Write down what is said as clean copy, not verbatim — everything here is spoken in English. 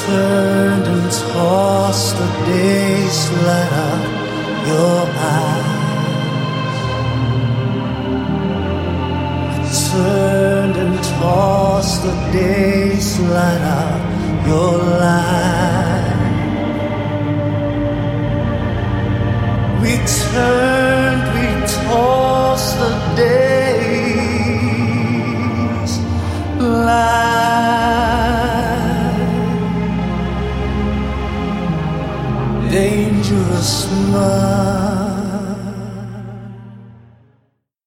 turned and tossed the days light up your eyes. I turned and tossed the days light up your life. We turned, we tossed the days light. Dangerous love.